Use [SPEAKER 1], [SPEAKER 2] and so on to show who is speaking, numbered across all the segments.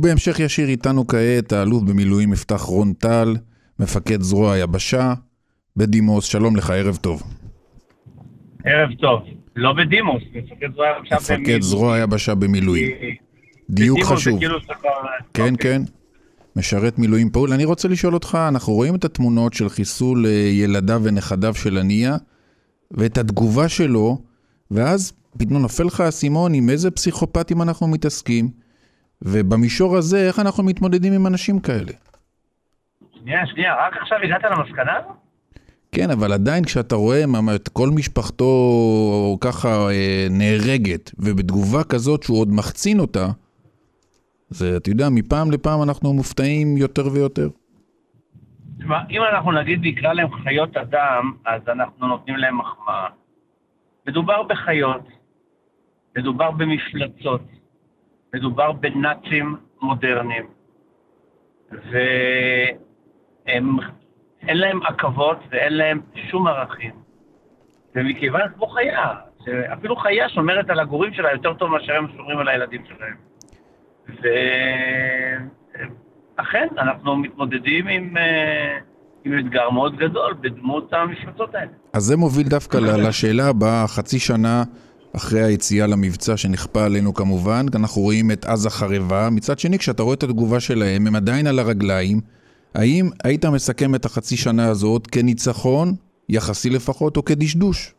[SPEAKER 1] ובהמשך ישיר איתנו כעת האלוף במילואים מפתח רון טל, מפקד זרוע היבשה בדימוס. שלום לך, ערב טוב.
[SPEAKER 2] ערב טוב. לא בדימוס,
[SPEAKER 1] מפקד זרוע היבשה במילואים. דיוק חשוב. כן, כן. משרת מילואים פעול. אני רוצה לשאול אותך, אנחנו רואים את התמונות של חיסול ילדיו ונכדיו של עניה, ואת התגובה שלו, ואז פתאום נופל לך הסימון עם איזה פסיכופטים אנחנו מתעסקים, ובמישור הזה איך אנחנו מתמודדים עם אנשים כאלה.
[SPEAKER 2] שנייה, רק עכשיו הגעת למסקנה?
[SPEAKER 1] כן, אבל עדיין כשאתה רואה את כל משפחתו ככה נהרגת, ובתגובה כזאת שהוא עוד מחצין אותה, זה, אתה יודע, מפעם לפעם אנחנו מופתעים יותר ויותר.
[SPEAKER 2] אם אנחנו נגיד נקרא להם חיות אדם, אז אנחנו נותנים להם מחמאה. מדובר בחיות, מדובר במפלצות, מדובר בנאצים מודרניים, והם אין להם עקבות ואין להם שום ערכים. ומכיוון כמו חיה, אפילו חיה שומרת על הגורים שלה יותר טוב מאשר הם שומרים על הילדים שלהם. ואכן, אנחנו מתמודדים עם אתגר מאוד גדול בדמות המשפצות האלה.
[SPEAKER 1] אז זה מוביל דווקא לשאלה הבאה, חצי שנה אחרי היציאה למבצע שנכפה עלינו כמובן, אנחנו רואים את עזה חרבה. מצד שני, כשאתה רואה את התגובה שלהם, הם עדיין על הרגליים. האם היית מסכם את החצי שנה הזאת כניצחון, יחסי לפחות, או כדשדוש?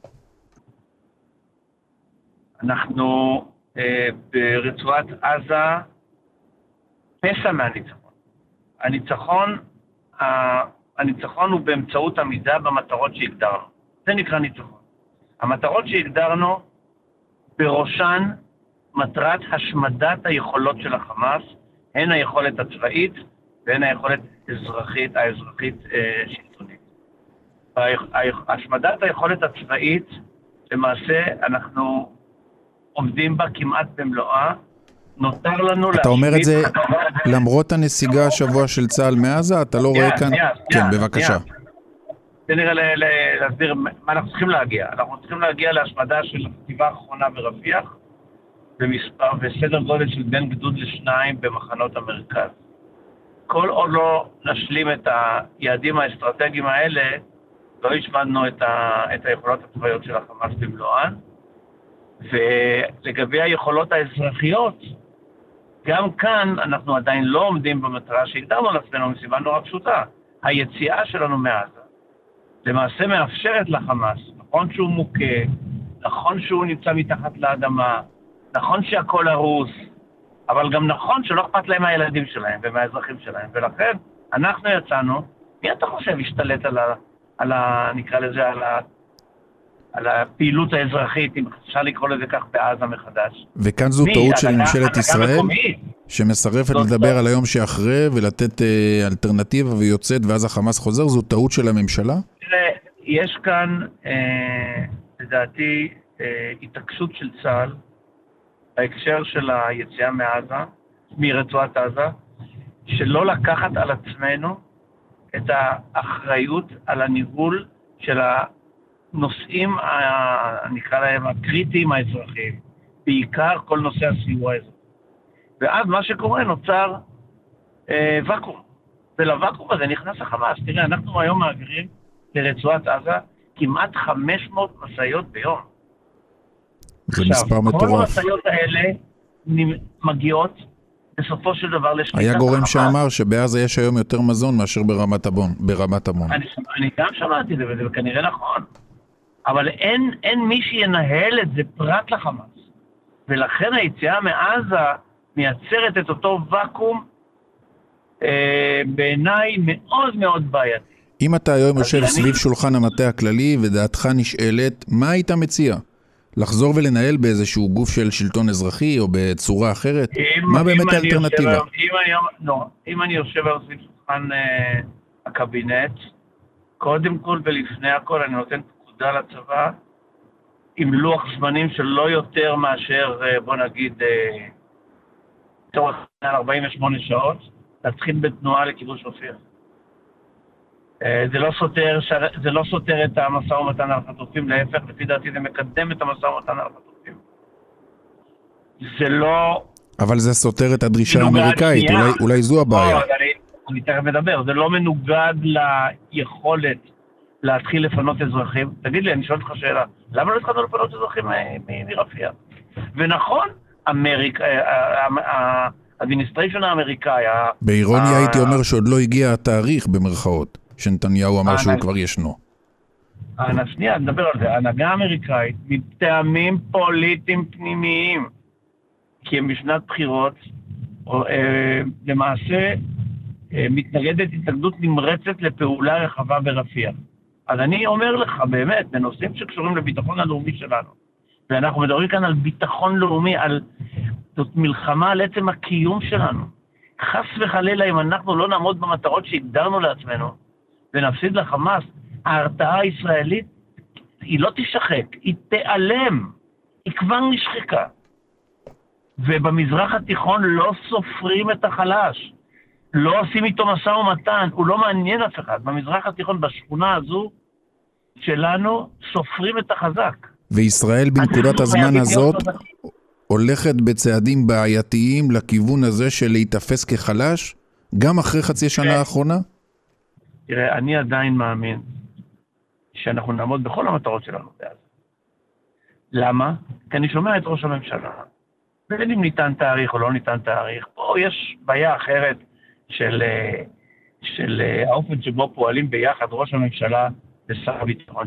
[SPEAKER 2] אנחנו ברצועת עזה פסע מהניצחון. הניצחון הוא באמצעות עמידה במטרות שהגדרנו. זה נקרא ניצחון. המטרות שהגדרנו בראשן מטרת השמדת היכולות של החמאס, הן היכולת הצבאית והן היכולת האזרחית שלטונית. השמדת היכולת הצבאית, למעשה אנחנו עומדים בה כמעט במלואה. נותר לנו
[SPEAKER 1] אתה אומר את זה למרות הנסיגה השבוע של צה"ל מעזה? אתה לא רואה כאן? כן, בבקשה.
[SPEAKER 2] זה נראה להסביר מה אנחנו צריכים להגיע. אנחנו צריכים להגיע להשמדה של החטיבה האחרונה ברפיח, במספר וסדר גודל של בין גדוד לשניים במחנות המרכז. כל עוד לא נשלים את היעדים האסטרטגיים האלה, לא השמדנו את היכולות הצבאיות של החמאס במלואן. ולגבי היכולות האזרחיות, גם כאן אנחנו עדיין לא עומדים במטרה שהגדרנו לעצמנו מסיבה נורא פשוטה. היציאה שלנו מעזה למעשה מאפשרת לחמאס, נכון שהוא מוכה, נכון שהוא נמצא מתחת לאדמה, נכון שהכל הרוס, אבל גם נכון שלא אכפת להם מהילדים שלהם ומהאזרחים שלהם. ולכן אנחנו יצאנו, מי אתה חושב השתלט נקרא לזה, על הפעילות האזרחית, אם אפשר לקרוא לזה כך, בעזה מחדש.
[SPEAKER 1] וכאן זו טעות של ממשלת ישראל, שמסרפת לדבר על היום שאחרי ולתת אלטרנטיבה ויוצאת, ואז החמאס חוזר. זו טעות של הממשלה?
[SPEAKER 2] יש כאן, לדעתי, התעקשות של צה"ל, בהקשר של היציאה מרצועת עזה, שלא לקחת על עצמנו את האחריות על הניהול של נושאים, נקרא להם, הקריטיים האזרחיים, בעיקר כל נושא הסיוע האזרחי. ואז מה שקורה נוצר וקום, ולוואקום הזה נכנס החמאס. תראה, אנחנו היום מעבירים לרצועת עזה כמעט 500 משאיות ביום.
[SPEAKER 1] זה מספר מטורף.
[SPEAKER 2] כל המשאיות האלה מגיעות בסופו של דבר לשליטת החמאס.
[SPEAKER 1] היה גורם שאמר שבעזה יש היום יותר מזון מאשר ברמת עמון.
[SPEAKER 2] אני גם שמעתי את זה, וזה כנראה נכון. אבל אין מי שינהל את זה פרט לחמאס. ולכן היציאה מעזה מייצרת את אותו וקום בעיניי מאוד מאוד בעייתי.
[SPEAKER 1] אם אתה היום יושב סביב שולחן המטה הכללי ודעתך נשאלת, מה היית מציע? לחזור ולנהל באיזשהו גוף של שלטון אזרחי או בצורה אחרת? מה באמת האלטרנטיבה?
[SPEAKER 2] אם אני יושב על סביב שולחן הקבינט, קודם כל ולפני הכל אני נותן פקודה לצבא, עם לוח זמנים של לא יותר מאשר, בוא נגיד, תוך 48 שעות, להתחיל בתנועה לכיבוש רפיח. זה לא סותר את המשא ומתן על החטופים, להפך, לפי דעתי זה מקדם את המשא ומתן על החטופים. זה לא
[SPEAKER 1] אבל זה סותר את הדרישה האמריקאית, אולי זו הבעיה.
[SPEAKER 2] אני תכף מדבר, זה לא מנוגד ליכולת להתחיל לפנות אזרחים. תגיד לי, אני שואל אותך שאלה, למה לא התחלנו לפנות אזרחים מרפיח? ונכון, האדמיניסטריישן האמריקאי...
[SPEAKER 1] באירוניה הייתי אומר שעוד לא הגיע התאריך במרכאות, שנתניהו אמר שהוא כבר ישנו.
[SPEAKER 2] שנייה, נדבר על זה. ההנהגה האמריקאית, מטעמים פוליטיים פנימיים, כי הם בשנת בחירות, למעשה מתנגדת התנגדות נמרצת לפעולה רחבה ברפיח. אז אני אומר לך באמת, בנושאים שקשורים לביטחון הלאומי שלנו, ואנחנו מדברים כאן על ביטחון לאומי, זאת מלחמה על עצם הקיום שלנו. חס וחלילה, אם אנחנו לא נעמוד במטרות שהגדרנו לעצמנו, ונפסיד לחמאס, ההרתעה הישראלית היא לא תשחק, היא תיעלם, היא כבר נשחקה. ובמזרח התיכון לא סופרים את החלש, לא עושים איתו משא ומתן, הוא לא מעניין אף אחד. במזרח התיכון, בשכונה הזו שלנו, סופרים את החזק.
[SPEAKER 1] וישראל בנקודת הזמן הזאת הולכת בצעדים בעייתיים לכיוון הזה של להתאפס כחלש, גם אחרי חצי שנה האחרונה?
[SPEAKER 2] תראה, אני עדיין מאמין שאנחנו נעמוד בכל המטרות שלנו בעזה. למה? כי אני שומע את ראש הממשלה. בין אם ניתן תאריך או לא ניתן תאריך, פה יש בעיה אחרת של האופן שבו פועלים ביחד ראש הממשלה ושר הביטחון.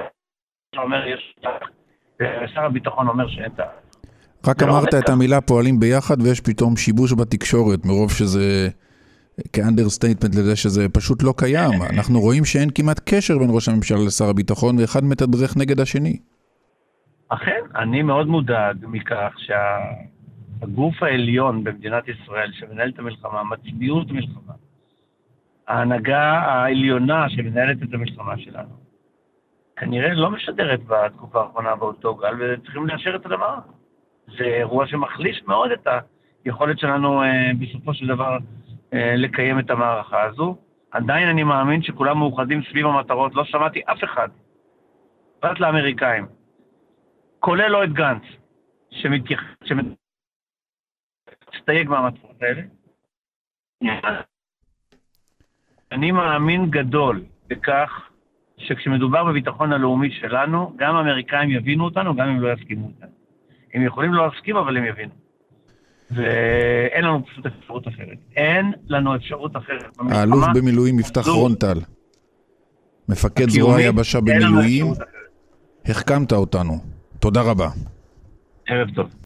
[SPEAKER 2] שר הביטחון אומר שאין תאריך.
[SPEAKER 1] רק אמרת את המילה פועלים ביחד ויש פתאום שיבוש בתקשורת, מרוב שזה כאנדרסטייטמנט לזה שזה פשוט לא קיים. אנחנו רואים שאין כמעט קשר בין ראש הממשלה לשר הביטחון, ואחד מתדרך נגד השני.
[SPEAKER 2] אכן, אני מאוד מודאג מכך שהגוף העליון במדינת ישראל שמנהל את המלחמה, מצביעות המלחמה, ההנהגה העליונה שמנהלת את המלחמה שלנו, כנראה לא משדרת בתקופה האחרונה באותו גל, וצריכים לאשר את הדבר. זה אירוע שמחליש מאוד את היכולת שלנו בסופו של דבר לקיים את המערכה הזו. עדיין אני מאמין שכולם מאוחדים סביב המטרות, לא שמעתי אף אחד, פרט לאמריקאים, כולל לא את גנץ, שמסתייג מהמטרות האלה. אני מאמין גדול בכך שכשמדובר בביטחון הלאומי שלנו, גם האמריקאים יבינו אותנו, גם אם לא יסכימו אותנו. הם יכולים לא להסכים, אבל הם יבינו. ואין לנו פשוט אפשרות אחרת. אין לנו אפשרות אחרת.
[SPEAKER 1] האלוף במילואים יפתח רון-טל, מפקד זרוע היבשה במילואים, החכמת אותנו. תודה רבה.
[SPEAKER 2] ערב טוב.